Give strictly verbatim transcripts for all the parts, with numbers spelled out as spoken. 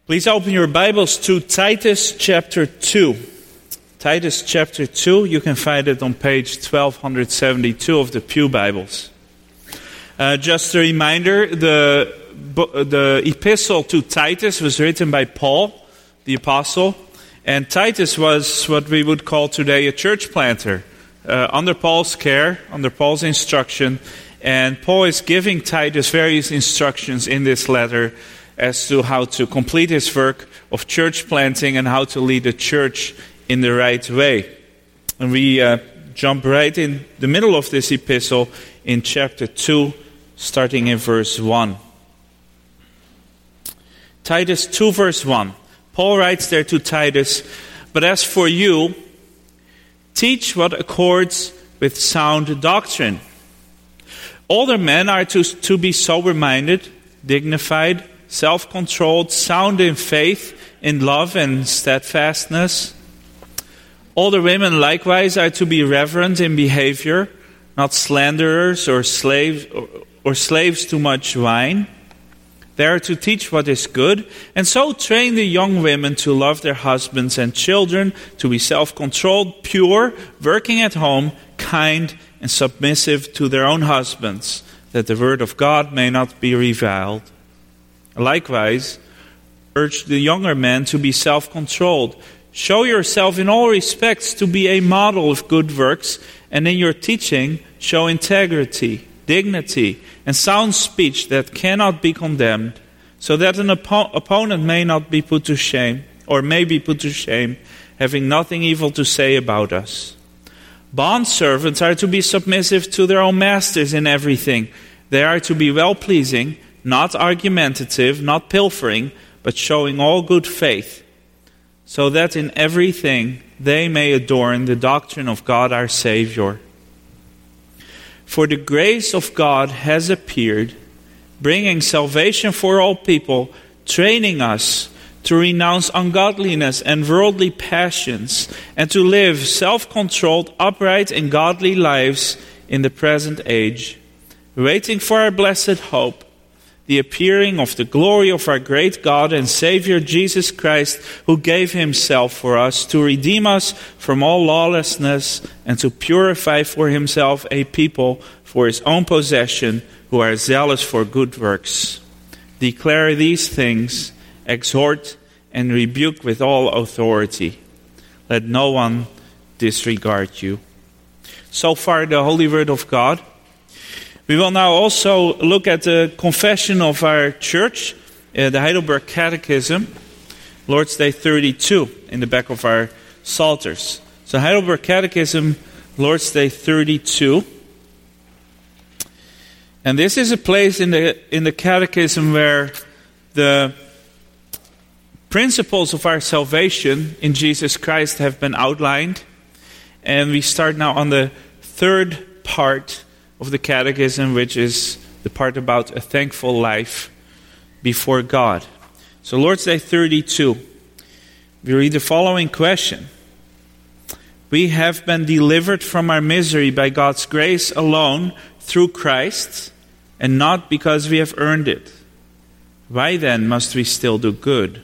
Please open your Bibles to Titus chapter two. Titus chapter two, you can find it on page twelve seventy-two of the Pew Bibles. Uh, just a reminder, the, the epistle to Titus was written by Paul, the apostle, and Titus was what we would call today a church planter, uh, under Paul's care, under Paul's instruction, and Paul is giving Titus various instructions in this letter as to how to complete his work of church planting and how to lead a church in the right way. And we uh, jump right in the middle of this epistle in chapter two, starting in verse one. Titus two, verse one. Paul writes there to Titus, "But as for you, teach what accords with sound doctrine. Older men are to, to be sober-minded, dignified, self-controlled, sound in faith, in love and steadfastness. Older women likewise are to be reverent in behavior, not slanderers or slaves or, or slaves to much wine. They are to teach what is good, and so train the young women to love their husbands and children, to be self-controlled, pure, working at home, kind, and submissive to their own husbands, that the word of God may not be reviled. Likewise, urge the younger men to be self-controlled. Show yourself in all respects to be a model of good works, and in your teaching show integrity, dignity, and sound speech that cannot be condemned, so that an oppo- opponent may not be put to shame, or may be put to shame, having nothing evil to say about us. Bondservants are to be submissive to their own masters in everything. They are to be well-pleasing, not argumentative, not pilfering, but showing all good faith, so that in everything they may adorn the doctrine of God our Savior. For the grace of God has appeared, bringing salvation for all people, training us to renounce ungodliness and worldly passions, and to live self-controlled, upright, and godly lives in the present age, waiting for our blessed hope, the appearing of the glory of our great God and Savior Jesus Christ, who gave himself for us to redeem us from all lawlessness and to purify for himself a people for his own possession who are zealous for good works. Declare these things, exhort and rebuke with all authority. Let no one disregard you." So far, the Holy Word of God. We will now also look at the confession of our church, uh, the Heidelberg Catechism, Lord's Day thirty-two, in the back of our Psalters. So Heidelberg Catechism, Lord's Day thirty-two. And this is a place in the in the Catechism where the principles of our salvation in Jesus Christ have been outlined. And we start now on the third part of the Catechism, which is the part about a thankful life before God. So Lord's Day thirty-two, we read the following question. "We have been delivered from our misery by God's grace alone through Christ, and not because we have earned it. Why then must we still do good?"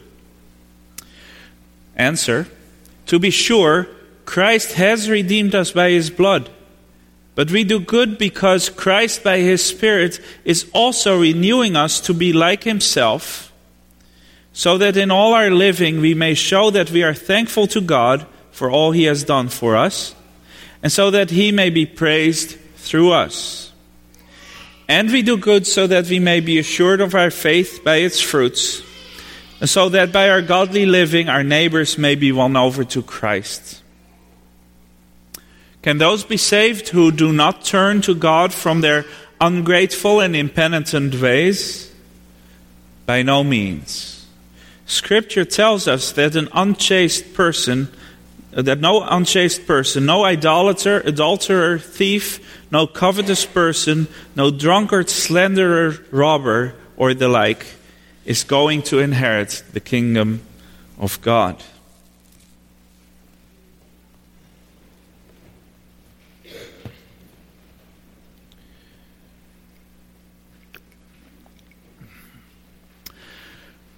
Answer: to be sure, Christ has redeemed us by his blood. But we do good because Christ by his Spirit is also renewing us to be like himself, so that in all our living we may show that we are thankful to God for all he has done for us, and so that he may be praised through us. And we do good so that we may be assured of our faith by its fruits, and so that by our godly living our neighbors may be won over to Christ. Can those be saved who do not turn to God from their ungrateful and impenitent ways? By no means. Scripture tells us that an unchaste person, that no unchaste person, no idolater, adulterer, thief, no covetous person, no drunkard, slanderer, robber, or the like, is going to inherit the kingdom of God.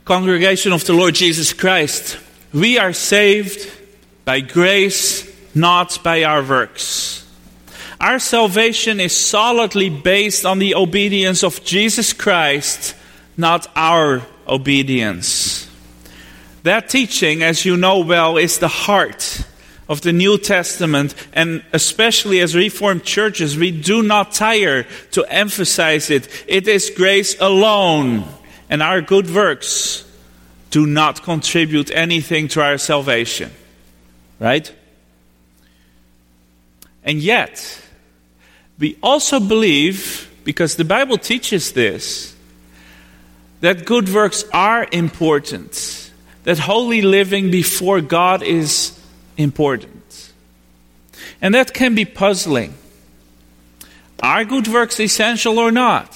Congregation of the Lord Jesus Christ, we are saved by grace, not by our works. Our salvation is solidly based on the obedience of Jesus Christ, not our obedience. That teaching, as you know well, is the heart of the New Testament, and especially as Reformed churches, we do not tire to emphasize it. It is grace alone, and our good works do not contribute anything to our salvation. Right? And yet, we also believe, because the Bible teaches this, that good works are important, that holy living before God is important. And that can be puzzling. Are good works essential or not?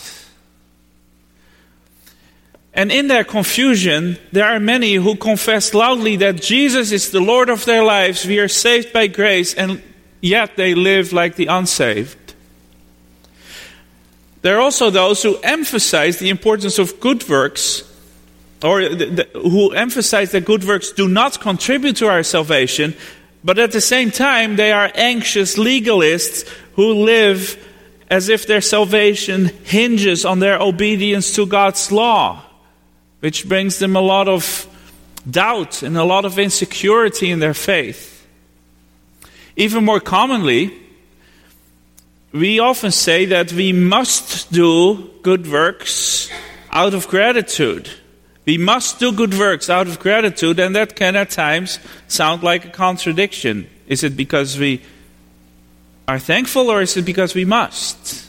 And in their confusion, there are many who confess loudly that Jesus is the Lord of their lives, we are saved by grace, and yet they live like the unsaved. There are also those who emphasize the importance of good works, or the, the, who emphasize that good works do not contribute to our salvation, but at the same time they are anxious legalists who live as if their salvation hinges on their obedience to God's law, which brings them a lot of doubt and a lot of insecurity in their faith. Even more commonly, we often say that we must do good works out of gratitude. We must do good works out of gratitude, and that can at times sound like a contradiction. Is it because we are thankful, or is it because we must?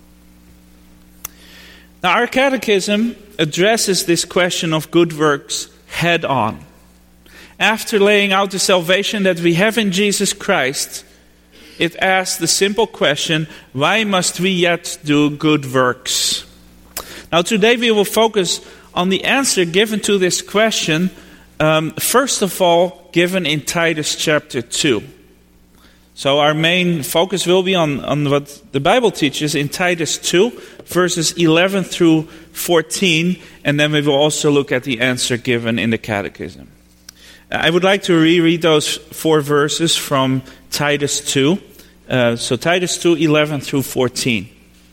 Now, our catechism addresses this question of good works head on. After laying out the salvation that we have in Jesus Christ, it asks the simple question, why must we yet do good works? Now today we will focus on the answer given to this question, um, first of all, given in Titus chapter two. So our main focus will be on, on what the Bible teaches in Titus two, verses eleven through fourteen, and then we will also look at the answer given in the Catechism. I would like to reread those four verses from Titus two. Uh, so Titus two, eleven through fourteen.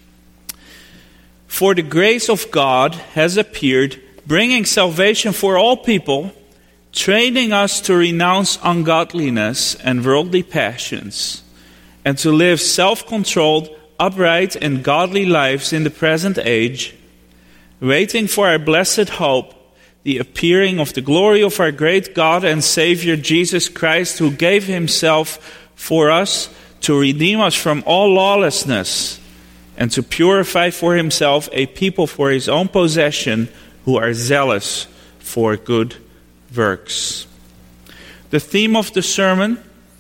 For the grace of God has appeared, bringing salvation for all people, training us to renounce ungodliness and worldly passions, and to live self-controlled, upright, and godly lives in the present age, waiting for our blessed hope, the appearing of the glory of our great God and Savior Jesus Christ, who gave himself for us to redeem us from all lawlessness, and to purify for himself a people for his own possession who are zealous for good works. The theme of the sermon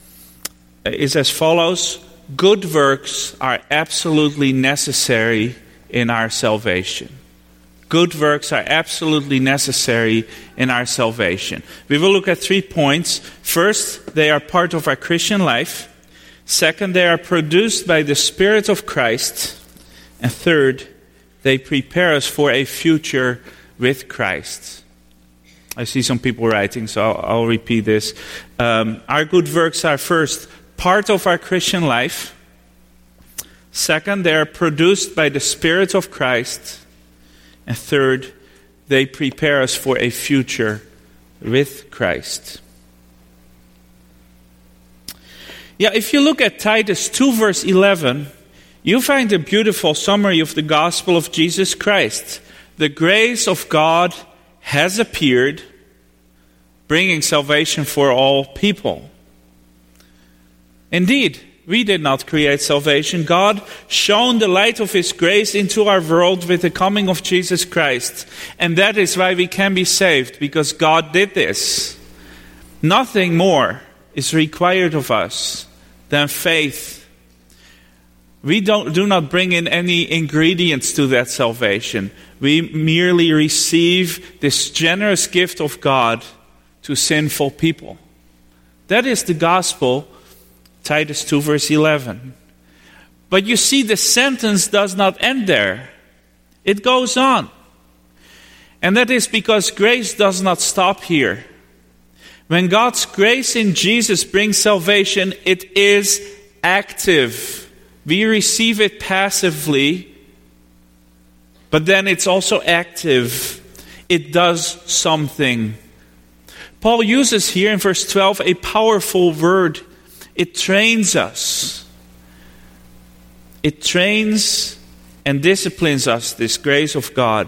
is as follows: good works are absolutely necessary in our salvation. Good works are absolutely necessary in our salvation. We will look at three points. First, they are part of our Christian life. Second, they are produced by the Spirit of Christ. And third, they prepare us for a future with Christ. I see some people writing, so I'll, I'll repeat this. Um, our good works are first part of our Christian life. Second, they are produced by the Spirit of Christ. And third, they prepare us for a future with Christ. Yeah, if you look at Titus two, verse eleven, you find a beautiful summary of the gospel of Jesus Christ. The grace of God has appeared, bringing salvation for all people. Indeed, we did not create salvation. God shone the light of his grace into our world with the coming of Jesus Christ. And that is why we can be saved, because God did this. Nothing more is required of us than faith. We don't, do not bring in any ingredients to that salvation. We merely receive this generous gift of God to sinful people. That is the gospel, Titus two, verse eleven. But you see, the sentence does not end there. It goes on. And that is because grace does not stop here. When God's grace in Jesus brings salvation, it is active. We receive it passively, but then it's also active. It does something. Paul uses here in verse twelve a powerful word. It trains us. It trains and disciplines us, this grace of God.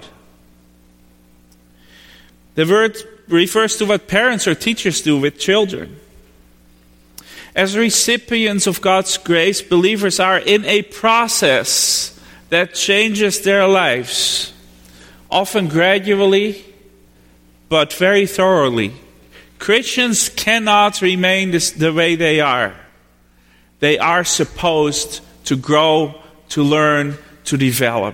The word refers to what parents or teachers do with children. As recipients of God's grace, believers are in a process that changes their lives, often gradually, but very thoroughly. Christians cannot remain this, the way they are. They are supposed to grow, to learn, to develop.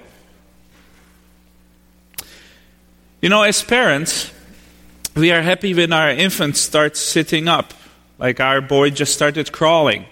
You know, as parents, we are happy when our infant starts sitting up, like our boy just started crawling.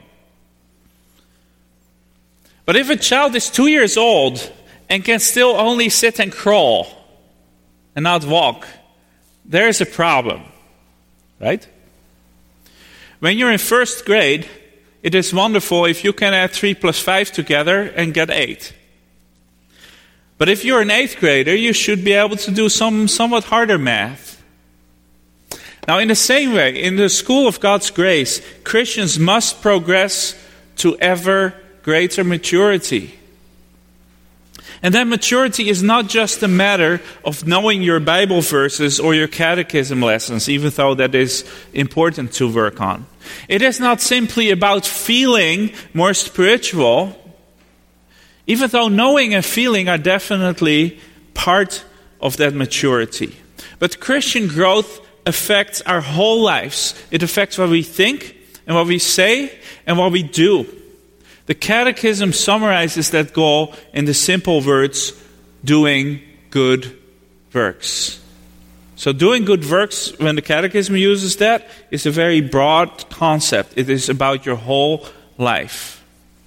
But if a child is two years old and can still only sit and crawl and not walk, there is a problem, right? When you're in first grade, it is wonderful if you can add three plus five together and get eight. But if you're an eighth grader, you should be able to do some somewhat harder math. Now, in the same way, in the school of God's grace, Christians must progress to ever greater maturity. And that maturity is not just a matter of knowing your Bible verses or your catechism lessons, even though that is important to work on. It is not simply about feeling more spiritual, even though knowing and feeling are definitely part of that maturity. But Christian growth affects our whole lives. It affects what we think and what we say and what we do. The Catechism summarizes that goal in the simple words, doing good works. So doing good works, when the Catechism uses that, is a very broad concept. It is about your whole life.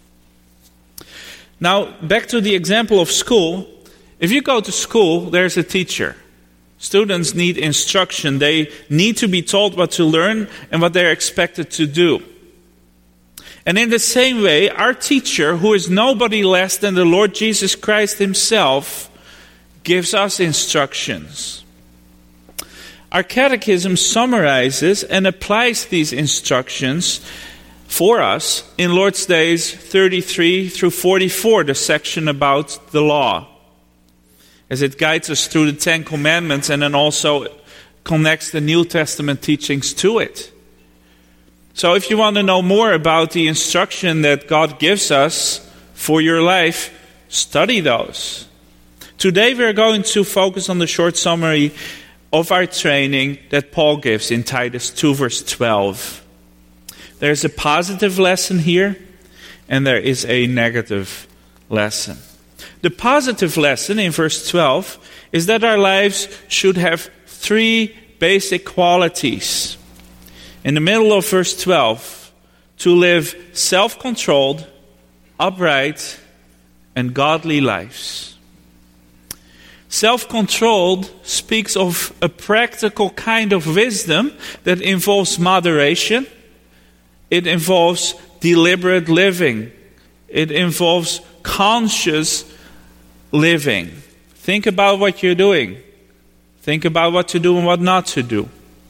Now, back to the example of school. If you go to school, there's a teacher. Students need instruction. They need to be told what to learn and what they're expected to do. And in the same way, our teacher, who is nobody less than the Lord Jesus Christ himself, gives us instructions. Our catechism summarizes and applies these instructions for us in Lord's Days thirty-three through forty-four, the section about the law, as it guides us through the Ten Commandments and then also connects the New Testament teachings to it. So if you want to know more about the instruction that God gives us for your life, study those. Today we are going to focus on the short summary of our training that Paul gives in Titus two verse twelve. There's a positive lesson here and there is a negative lesson. The positive lesson in verse twelve is that our lives should have three basic qualities. In the middle of verse twelve, to live self-controlled, upright, and godly lives. Self-controlled speaks of a practical kind of wisdom that involves moderation. It involves deliberate living. It involves conscious living. Think about what you're doing. Think about what to do and what not to do.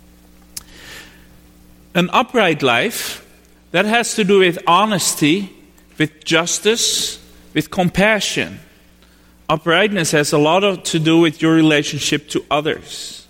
An upright life, that has to do with honesty, with justice, with compassion. Uprightness has a lot of, to do with your relationship to others.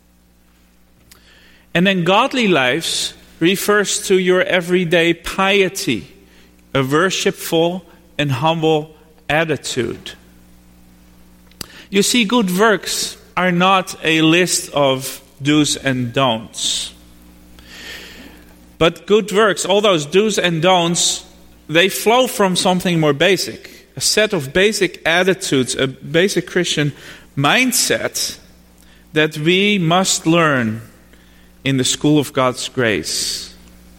And then godly lives refers to your everyday piety, a worshipful and humble attitude. You see, good works are not a list of do's and don'ts. But good works, all those do's and don'ts, they flow from something more basic. A set of basic attitudes, a basic Christian mindset that we must learn in the school of God's grace.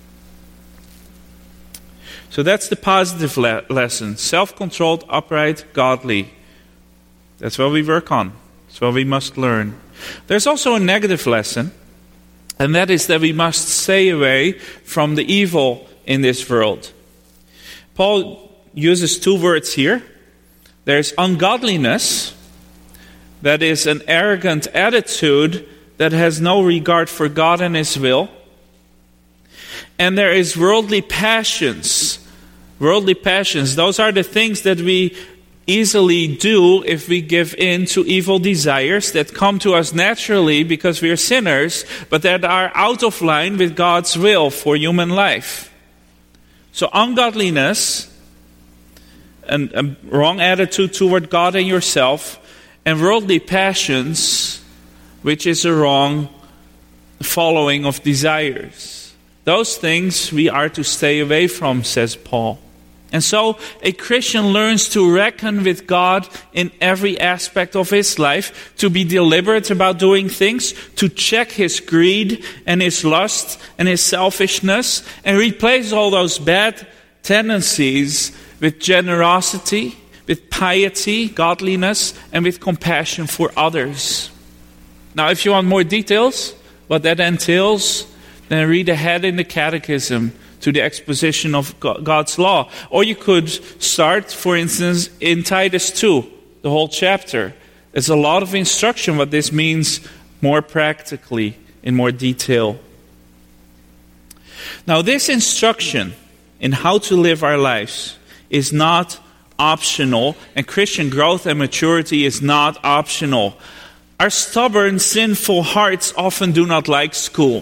So that's the positive le- lesson. Self-controlled, upright, godly. That's what we work on. That's what we must learn. There's also a negative lesson, and that is that we must stay away from the evil in this world. Paul uses two words here. There's ungodliness, that is an arrogant attitude that has no regard for God and His will. And there is worldly passions. Worldly passions, those are the things that we easily do if we give in to evil desires that come to us naturally because we are sinners, but that are out of line with God's will for human life. So ungodliness, and a wrong attitude toward God and yourself, and worldly passions, which is a wrong following of desires. Those things we are to stay away from, says Paul. And so a Christian learns to reckon with God in every aspect of his life, to be deliberate about doing things, to check his greed and his lust and his selfishness, and replace all those bad tendencies with generosity, with piety, godliness, and with compassion for others. Now, if you want more details, what that entails, then read ahead in the Catechism to the exposition of God's law. Or you could start, for instance, in Titus two, the whole chapter. There's a lot of instruction what this means more practically, in more detail. Now, this instruction in how to live our lives is not optional, and Christian growth and maturity is not optional. Our stubborn, sinful hearts often do not like school.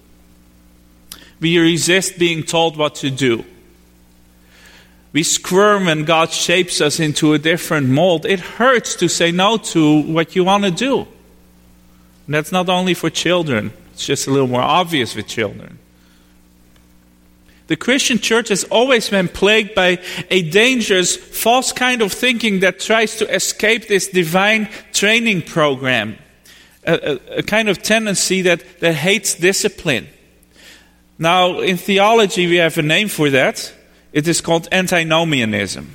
We resist being told what to do. We squirm when God shapes us into a different mold. It hurts to say no to what you want to do. And that's not only for children. It's just a little more obvious with children. The Christian church has always been plagued by a dangerous, false kind of thinking that tries to escape this divine training program. A, a, a kind of tendency that, that hates discipline. Now, in theology, we have a name for that. It is called antinomianism.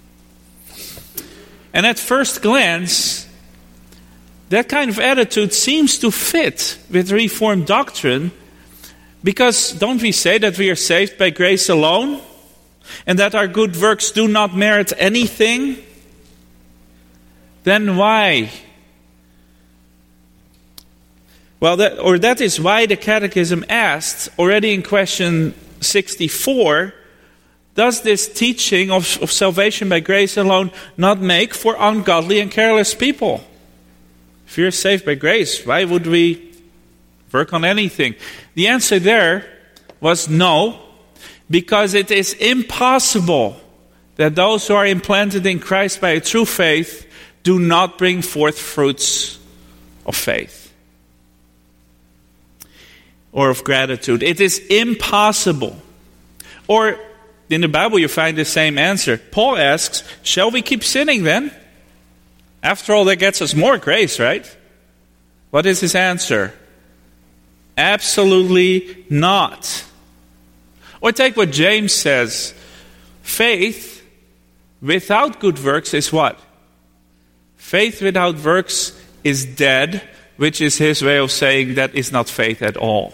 And at first glance, that kind of attitude seems to fit with Reformed doctrine, because don't we say that we are saved by grace alone, and that our good works do not merit anything? Then why? Well, that, or that is why the Catechism asked, already in question sixty-four, does this teaching of, of salvation by grace alone not make for ungodly and careless people? If you're saved by grace, why would we work on anything? The answer there was no, because it is impossible that those who are implanted in Christ by a true faith do not bring forth fruits of faith or of gratitude. It is impossible. Or in the Bible you find the same answer. Paul asks, shall we keep sinning then? After all, that gets us more grace, right? What is his answer? Absolutely not. Or take what James says. Faith without good works is what? Faith without works is dead, which is his way of saying that is not faith at all.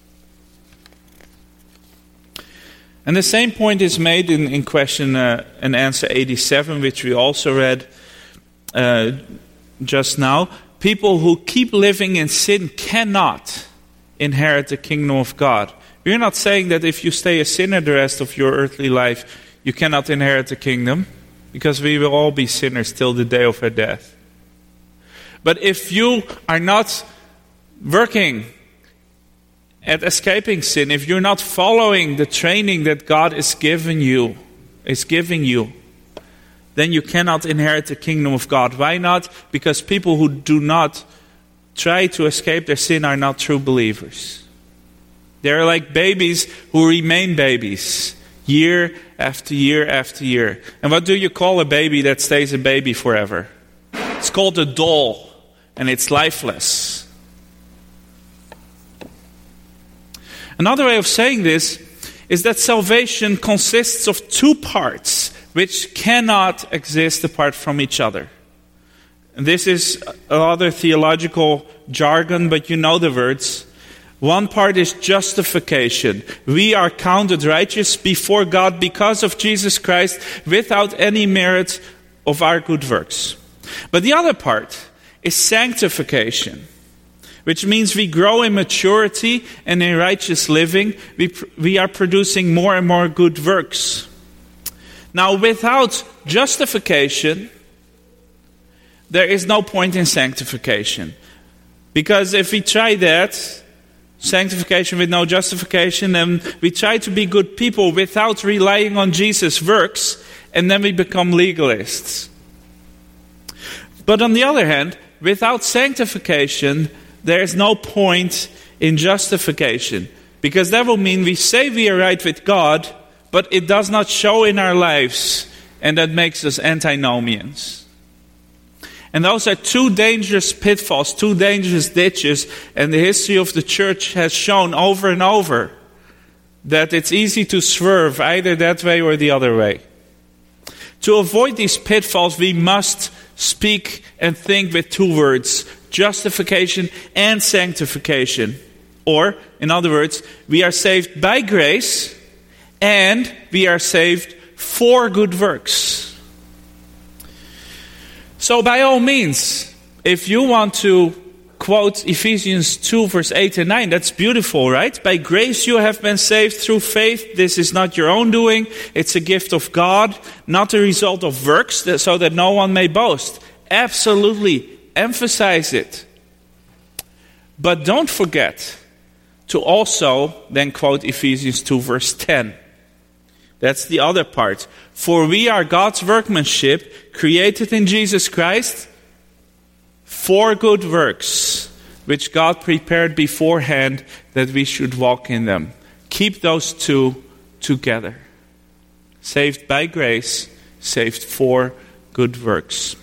And the same point is made in, in question uh, and answer eighty-seven, which we also read uh, just now. People who keep living in sin cannot inherit the kingdom of God. We're not saying that if you stay a sinner the rest of your earthly life, you cannot inherit the kingdom, because we will all be sinners till the day of our death. But if you are not working at escaping sin, if you're not following the training that God is giving you, is giving you, then you cannot inherit the kingdom of God. Why not? Because people who do not try to escape their sin are not true believers. They're like babies who remain babies year after year after year. And what do you call a baby that stays a baby forever? It's called a doll, and it's lifeless. Another way of saying this is that salvation consists of two parts which cannot exist apart from each other. and this is other theological jargon, but you know the words. One part is justification. We are counted righteous before God because of Jesus Christ without any merit of our good works. But the other part is sanctification, which means we grow in maturity and in righteous living. We, we are producing more and more good works. Now, without justification, there is no point in sanctification. Because if we try that, sanctification with no justification, and we try to be good people without relying on Jesus' works, and then we become legalists. But on the other hand, without sanctification, there is no point in justification. Because that will mean we say we are right with God, but it does not show in our lives, and that makes us antinomians. And those are two dangerous pitfalls, two dangerous ditches, and the history of the church has shown over and over that it's easy to swerve either that way or the other way. To avoid these pitfalls, we must speak and think with two words: justification and sanctification. Or, in other words, we are saved by grace and we are saved for good works. So by all means, if you want to quote Ephesians two, verse eight and nine, that's beautiful, right? By grace you have been saved through faith. This is not your own doing. It's a gift of God, not a result of works, so that no one may boast. Absolutely, emphasize it. But don't forget to also then quote Ephesians two, verse ten. That's the other part. For we are God's workmanship, created in Jesus Christ for good works, which God prepared beforehand that we should walk in them. Keep those two together. Saved by grace, saved for good works.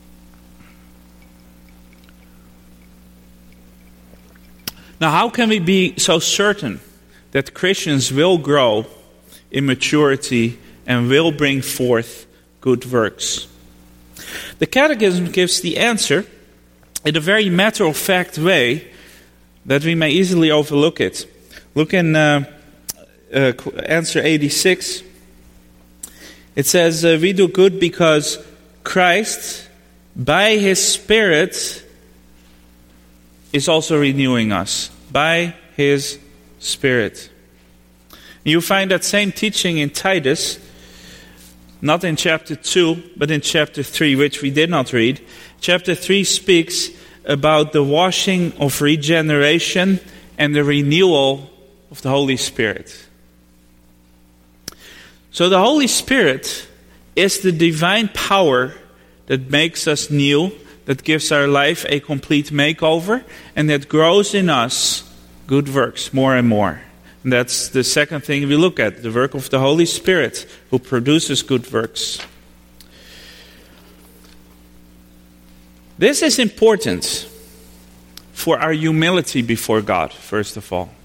Now, how can we be so certain that Christians will grow in maturity and will bring forth good works? The Catechism gives the answer in a very matter-of-fact way that we may easily overlook it. Look in uh, uh, answer eighty-six. It says, uh, we do good because Christ, by His Spirit, is also renewing us. By His Spirit. You find that same teaching in Titus, not in chapter two, but in chapter three, which we did not read. Chapter three speaks about the washing of regeneration and the renewal of the Holy Spirit. So the Holy Spirit is the divine power that makes us new, that gives our life a complete makeover, and that grows in us good works more and more. And that's the second thing we look at, the work of the Holy Spirit, who produces good works. This is important for our humility before God, first of all.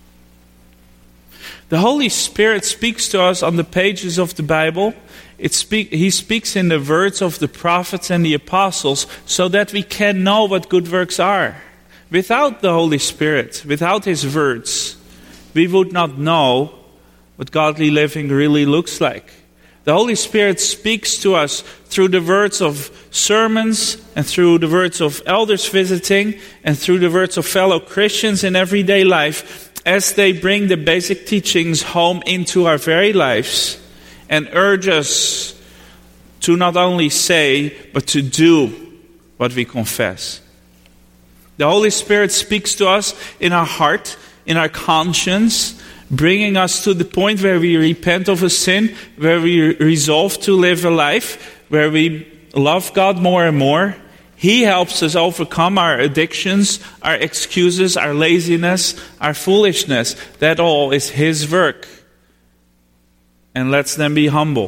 The Holy Spirit speaks to us on the pages of the Bible. It speak, he speaks in the words of the prophets and the apostles so that we can know what good works are. Without the Holy Spirit, without His words, we would not know what godly living really looks like. The Holy Spirit speaks to us through the words of sermons and through the words of elders visiting and through the words of fellow Christians in everyday life as they bring the basic teachings home into our very lives and urge us to not only say but to do what we confess. The Holy Spirit speaks to us in our heart, in our conscience, bringing us to the point where we repent of a sin, where we resolve to live a life, where we love God more and more. He helps us overcome our addictions, our excuses, our laziness, our foolishness. That all is His work. And let's then be humble.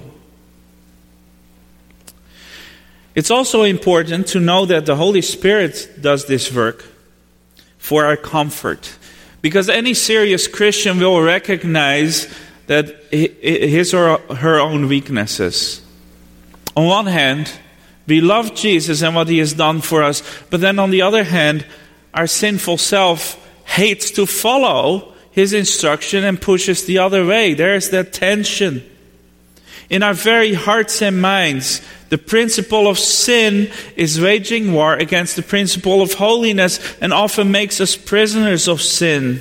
It's also important to know that the Holy Spirit does this work for our comfort. Because any serious Christian will recognize that his or her own weaknesses. On one hand, We love Jesus and what he has done for us. But then on the other hand, our sinful self hates to follow his instruction and pushes the other way. There's that tension. In our very hearts and minds, the principle of sin is waging war against the principle of holiness and often makes us prisoners of sin.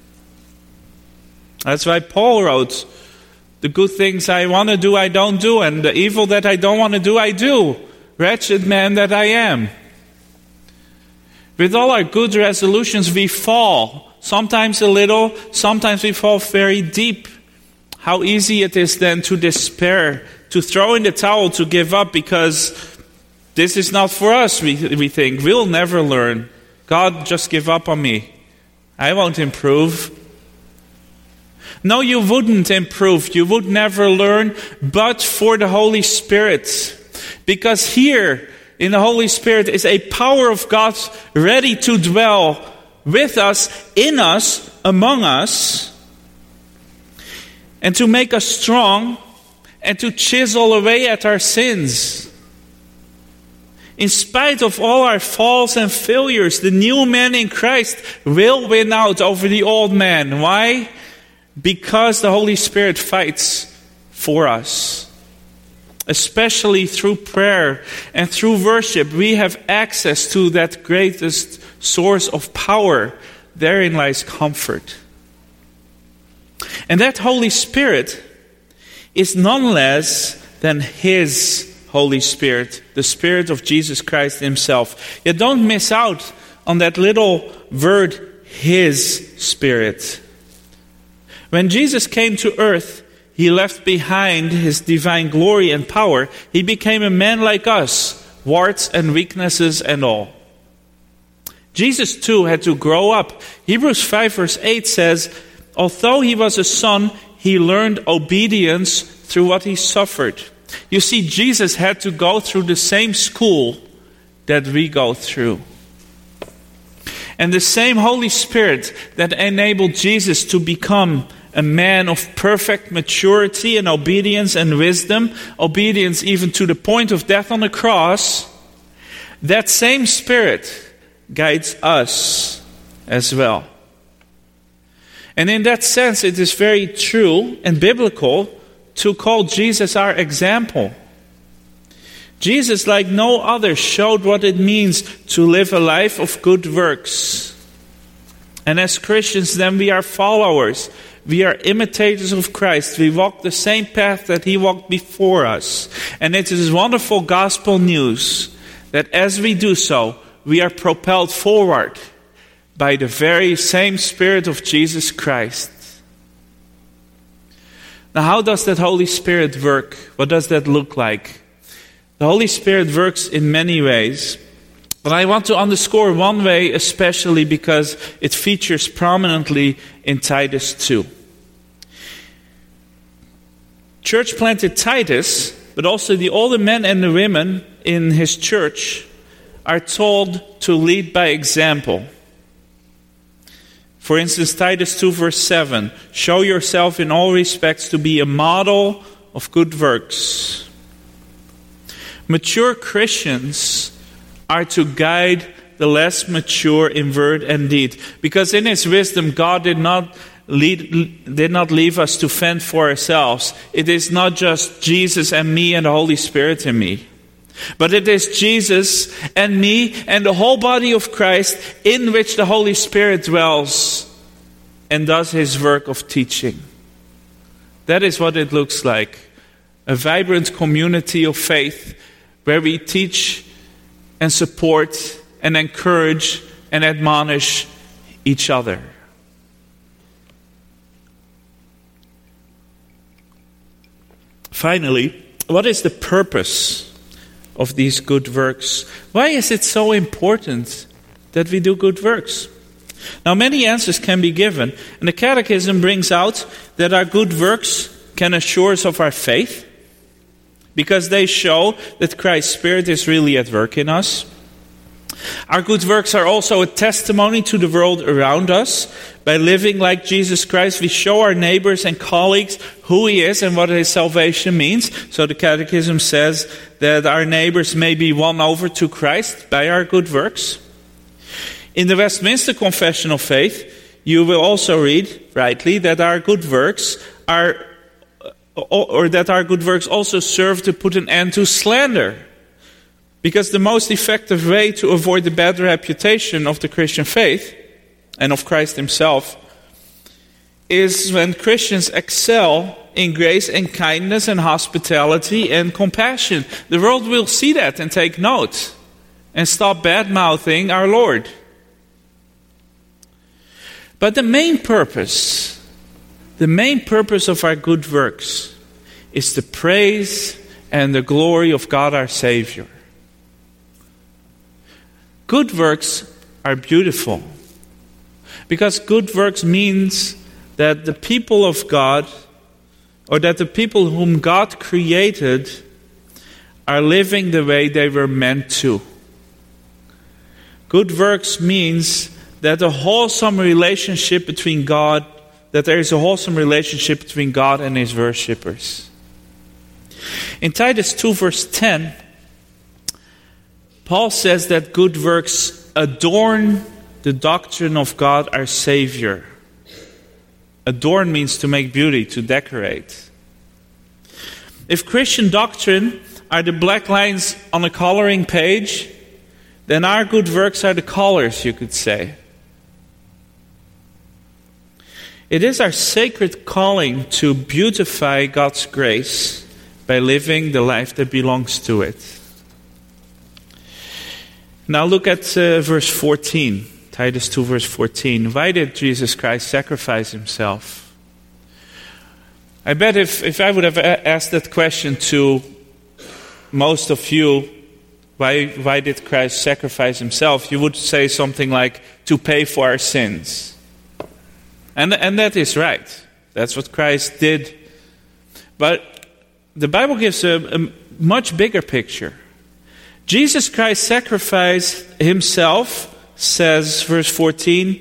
That's why Paul wrote, the good things I want to do, I don't do, and the evil that I don't want to do, I do. Wretched man that I am. With all our good resolutions, we fall. Sometimes a little, sometimes we fall very deep. How easy it is then to despair, to throw in the towel, to give up, because this is not for us, we, we think. We'll never learn. God, just give up on me. I won't improve. No, you wouldn't improve. You would never learn, but for the Holy Spirit. Because here, in the Holy Spirit, is a power of God ready to dwell with us, in us, among us, and to make us strong, and to chisel away at our sins. In spite of all our falls and failures, the new man in Christ will win out over the old man. Why? Because the Holy Spirit fights for us. Especially through prayer and through worship, we have access to that greatest source of power. Therein lies comfort. And that Holy Spirit is none less than His Holy Spirit, the Spirit of Jesus Christ Himself. Yet don't miss out on that little word, His Spirit. When Jesus came to earth, He left behind His divine glory and power. He became a man like us, warts and weaknesses and all. Jesus too had to grow up. Hebrews five verse eight says, although He was a son, He learned obedience through what He suffered. You see, Jesus had to go through the same school that we go through. And the same Holy Spirit that enabled Jesus to become a man of perfect maturity and obedience and wisdom, obedience even to the point of death on the cross, that same Spirit guides us as well. And in that sense, it is very true and biblical to call Jesus our example. Jesus, like no other, showed what it means to live a life of good works. And as Christians, then we are followers. We are imitators of Christ. We walk the same path that He walked before us. And it is wonderful gospel news that as we do so, we are propelled forward by the very same Spirit of Jesus Christ. Now, how does that Holy Spirit work? What does that look like? The Holy Spirit works in many ways. But I want to underscore one way especially because it features prominently in Titus two. Church planted Titus, but also the older men and the women in his church are told to lead by example. For instance, Titus two verse seven, show yourself in all respects to be a model of good works. Mature Christians are to guide the less mature in word and deed. Because in His wisdom, God did not lead, did not leave us to fend for ourselves. It is not just Jesus and me and the Holy Spirit in me. But it is Jesus and me and the whole body of Christ in which the Holy Spirit dwells and does His work of teaching. That is what it looks like. A vibrant community of faith where we teach and support and encourage and admonish each other. Finally, what is the purpose of these good works? Why is it so important that we do good works? Now, many answers can be given, and the Catechism brings out that our good works can assure us of our faith, because they show that Christ's Spirit is really at work in us. Our good works are also a testimony to the world around us. By living like Jesus Christ, we show our neighbors and colleagues who He is and what His salvation means. So the Catechism says that our neighbors may be won over to Christ by our good works. In the Westminster Confession of Faith, you will also read, rightly, that our good works are, or that our good works also serve to put an end to slander. Because the most effective way to avoid the bad reputation of the Christian faith and of Christ Himself is when Christians excel in grace and kindness and hospitality and compassion. The world will see that and take note and stop bad-mouthing our Lord. But the main purpose, the main purpose of our good works is the praise and the glory of God our Savior. Good works are beautiful because good works means that the people of God, or that the people whom God created, are living the way they were meant to. Good works means that a wholesome relationship between God, that there is a wholesome relationship between God and His worshippers. In Titus two verse ten, Paul says that good works adorn the doctrine of God our Savior. Adorn means to make beauty, to decorate. If Christian doctrine are the black lines on a coloring page, then our good works are the colors, you could say. It is our sacred calling to beautify God's grace by living the life that belongs to it. Now look at uh, verse fourteen, Titus two verse fourteen. Why did Jesus Christ sacrifice Himself? I bet if, if I would have asked that question to most of you, why, why did Christ sacrifice Himself? You would say something like, to pay for our sins. And, and that is right. That's what Christ did. But the Bible gives a, a much bigger picture. Jesus Christ sacrificed Himself, says verse fourteen,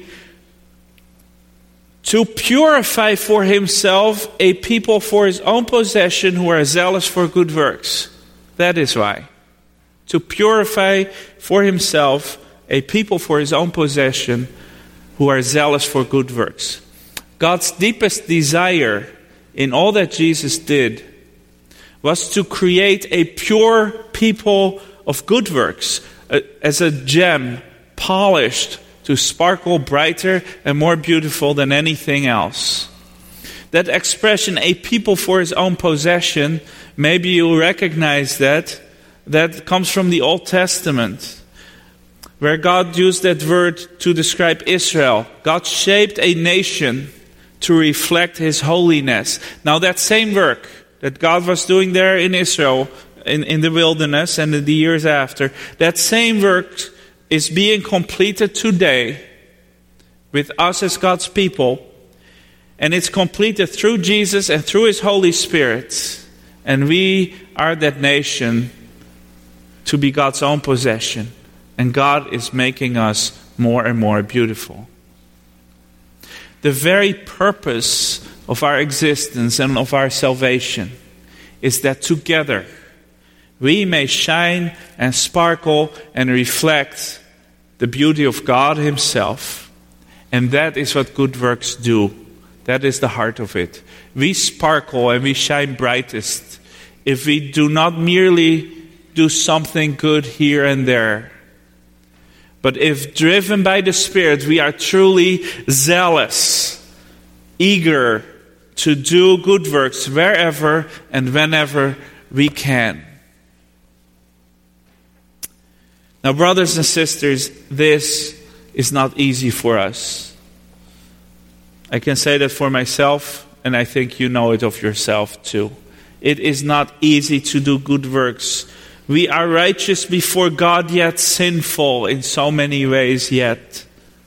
to purify for Himself a people for His own possession who are zealous for good works. That is why. To purify for Himself a people for His own possession who are zealous for good works. God's deepest desire in all that Jesus did was to create a pure people of good works, uh, as a gem polished to sparkle brighter and more beautiful than anything else. That expression, a people for His own possession, maybe you recognize that, that comes from the Old Testament, where God used that word to describe Israel. God shaped a nation to reflect His holiness. Now that same work that God was doing there in Israel, In, in the wilderness and in the years after, that same work is being completed today with us as God's people, and it's completed through Jesus and through His Holy Spirit, and we are that nation to be God's own possession, and God is making us more and more beautiful. The very purpose of our existence and of our salvation is that together we may shine and sparkle and reflect the beauty of God Himself. And that is what good works do. That is the heart of it. We sparkle and we shine brightest if we do not merely do something good here and there, but if driven by the Spirit, we are truly zealous, eager to do good works wherever and whenever we can. Now, brothers and sisters, this is not easy for us. I can say that for myself, and I think you know it of yourself too. It is not easy to do good works. We are righteous before God, yet sinful in so many ways yet.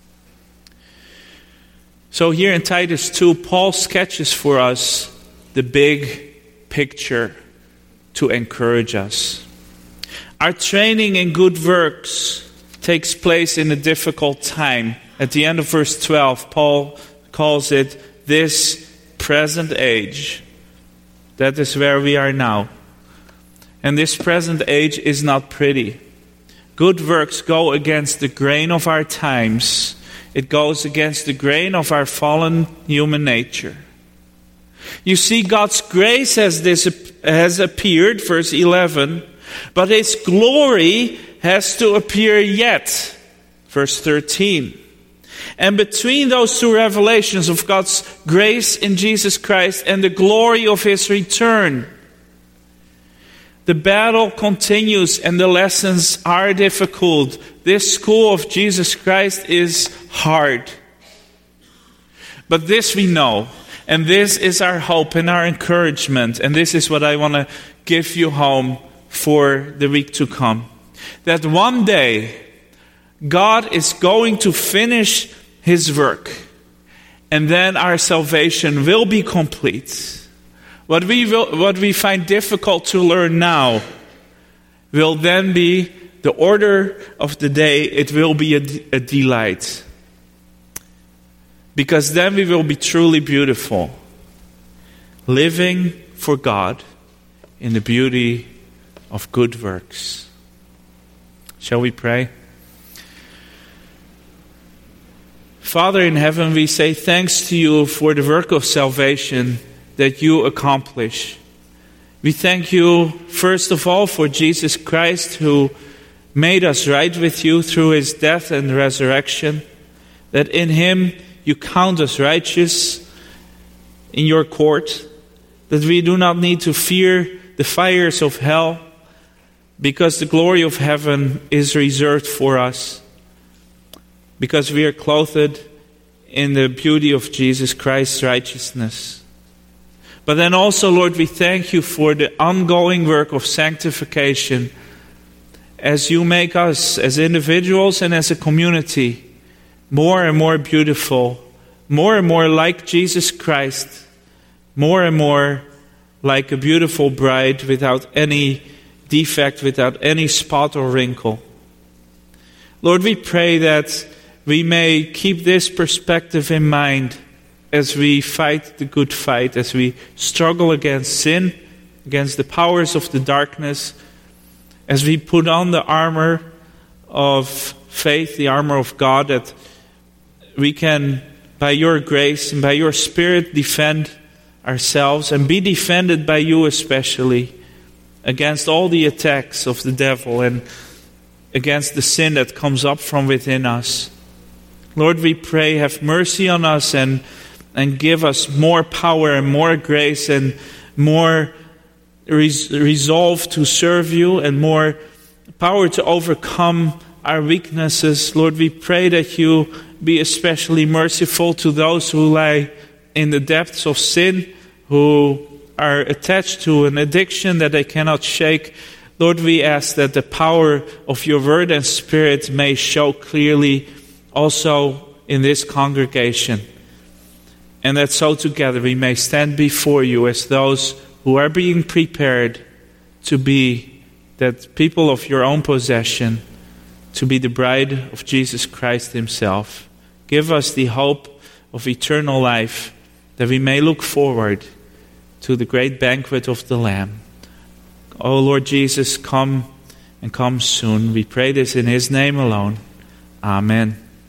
So here in Titus two, Paul sketches for us the big picture to encourage us. Our training in good works takes place in a difficult time. At the end of verse twelve, Paul calls it this present age. That is where we are now. And this present age is not pretty. Good works go against the grain of our times. It goes against the grain of our fallen human nature. You see, God's grace has, dis- has appeared, verse eleven, but His glory has to appear yet, verse thirteen. And between those two revelations of God's grace in Jesus Christ and the glory of His return, the battle continues and the lessons are difficult. This school of Jesus Christ is hard. But this we know, and this is our hope and our encouragement, and this is what I want to give you home for the week to come. That one day, God is going to finish His work, and then our salvation will be complete. What we will, what we find difficult to learn now will then be the order of the day. It will be a, a delight. Because then we will be truly beautiful, living for God in the beauty of good works. Shall we pray? Father in heaven, we say thanks to you for the work of salvation that you accomplish. We thank you, first of all, for Jesus Christ, who made us right with you through His death and resurrection, that in Him you count us righteous in your court, that we do not need to fear the fires of hell, because the glory of heaven is reserved for us, because we are clothed in the beauty of Jesus Christ's righteousness. But then also, Lord, we thank you for the ongoing work of sanctification as you make us as individuals and as a community more and more beautiful, more and more like Jesus Christ, more and more like a beautiful bride without any defect, without any spot or wrinkle. Lord, we pray that we may keep this perspective in mind as we fight the good fight, as we struggle against sin, against the powers of the darkness, as we put on the armor of faith, the armor of God, that we can, by your grace and by your Spirit, defend ourselves and be defended by you especially against all the attacks of the devil and against the sin that comes up from within us. Lord, we pray, have mercy on us and and give us more power and more grace and more res- resolve to serve you and more power to overcome our weaknesses. Lord, we pray that you be especially merciful to those who lie in the depths of sin, who are attached to an addiction that they cannot shake. Lord, we ask that the power of your word and spirit may show clearly also in this congregation. And that so together we may stand before you as those who are being prepared to be that people of your own possession, to be the bride of Jesus Christ Himself. Give us the hope of eternal life, that we may look forward to the great banquet of the Lamb. O Lord Jesus, come and come soon. We pray this in His name alone. Amen.